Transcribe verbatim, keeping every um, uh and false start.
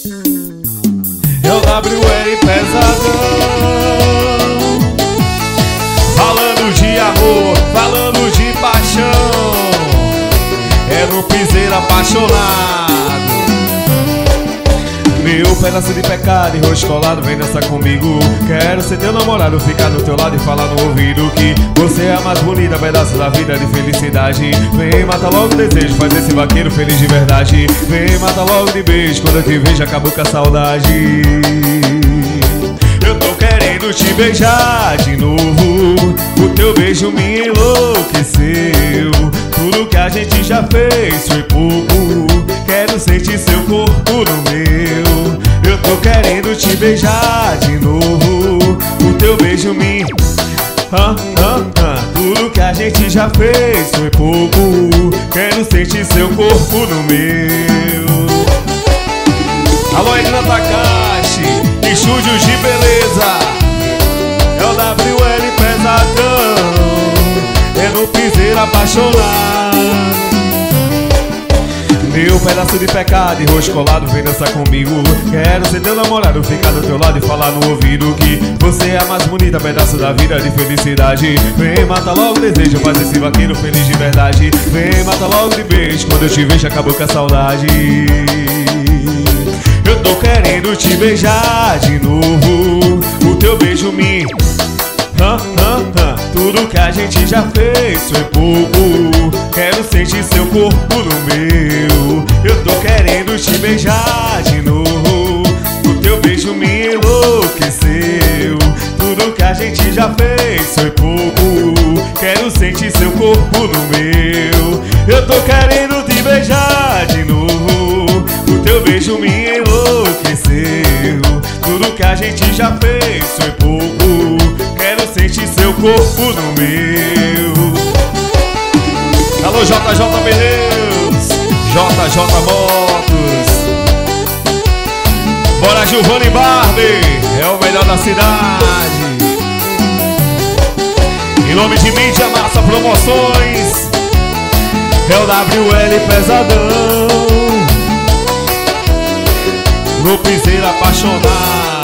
É o W L pesadão, falando de amor, falando de paixão. É no piseiro apaixonado. Meu pedaço de pecado e rosto colado, vem dançar comigo. Quero ser teu namorado, ficar do teu lado e falar no ouvido que você é a mais bonita, pedaço da vida de felicidade. Vem, mata logo o desejo, faz esse vaqueiro feliz de verdade. Vem, mata logo de beijo, quando eu te vejo acabou com a saudade. Eu tô querendo te beijar de novo, o teu beijo me enlouqueceu. Tudo que a gente já fez foi pouco, quero sentir seu corpo no meu. Eu tô querendo te beijar de novo, o teu beijo me... Ah, ah, ah. Tudo que a gente já fez foi pouco, quero sentir seu corpo no meu. Alô, Edna Takashi, estúdios de beleza. É o W L pesadão, é no piseiro apaixonado. Meu pedaço de pecado e rosto colado, vem dançar comigo. Quero ser teu namorado, ficar do teu lado e falar no ouvido que você é a mais bonita, pedaço da vida de felicidade. Vem, mata logo o desejo, faz esse vaqueiro feliz de verdade. Vem, mata logo de beijo, quando eu te vejo acabou com a saudade. Eu tô querendo te beijar de novo, o teu beijo me... Ah, ah, ah. Tudo que a gente já fez foi pouco, quero sentir seu corpo no meu. Eu tô querendo te beijar de novo, o teu beijo me enlouqueceu. Tudo que a gente já fez foi pouco, quero sentir seu corpo no meu. Eu tô querendo te beijar de novo, o teu beijo me enlouqueceu. Tudo que a gente já fez foi pouco, quero sentir seu corpo no meu. Alô, J J Pneus, J J Motos. Bora, Giovanni Barbie, é o melhor da cidade. Em nome de Mídia Massa Promoções, é o W L pesadão, no piseiro apaixonado.